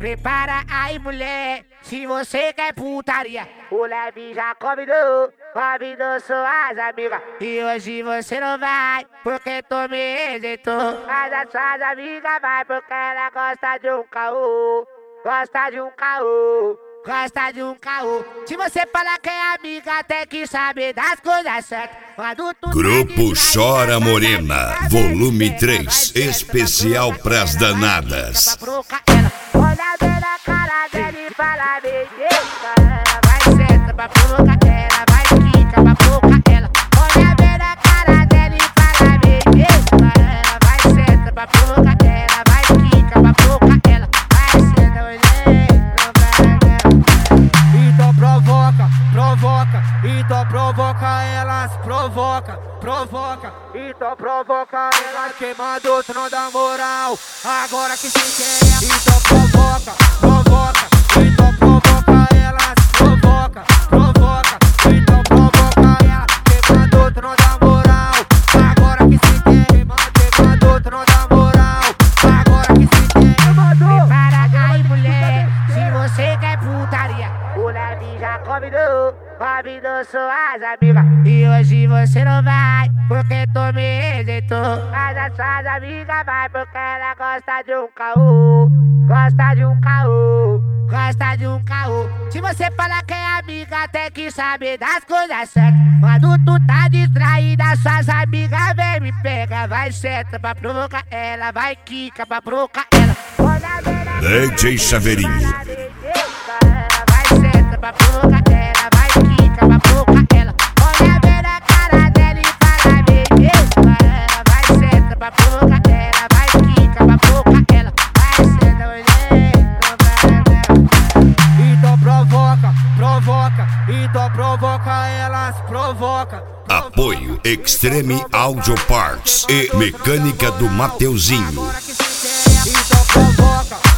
Prepara aí, mulher, se você quer putaria. O Leve já convidou suas amigas. E hoje você não vai, porque tu me rejeitou. Mas as suas amigas vai, porque ela gosta de um caô. Gosta de um caô. Gosta de um caô. Se você falar que é amiga, tem que saber das coisas certas. Grupo Chora Morena, volume 3, especial pras danadas. Olha bem na cara dela e fala bem ela vai senta pra provocar ela, vai quica pra provocar ela. Olha bem na cara dela e fala bem ela vai senta pra provocar ela, vai quica pra provocar ela. Vai senta, então provoca, então provoca elas, provoca, então provoca elas, queimando o trono da moral, agora que se quer, então provoca, então provoca elas, provoca, então provoca elas, queimando o trono da moral, agora que se quer, queimando o trono da moral, agora que se quer. Prepara aí, mulher, se você quer putaria. O Leve já convidou suas amigas. E hoje você não vai, porque tu me rejeitou. Mas as suas amigas vai, porque ela gosta de um caô. Gosta de um caô. Gosta de um caô. Se você falar que é amiga, tem que saber das coisas certas. Quando tu tá distraída, suas amigas vem me pega. Vai senta pra provocar ela, vai quica pra provocar ela. DJ Chaveirinho. Pra provocar ela, vai quica pra provocar ela. Olha bem na cara dela e fala bem ela vai senta pra provocar ela, vai quica pra provocar ela. Vai senta, então provoca elas, provoca. Apoio Extreme Audio Parts e Mecânica do Mateuzinho. Então provoca.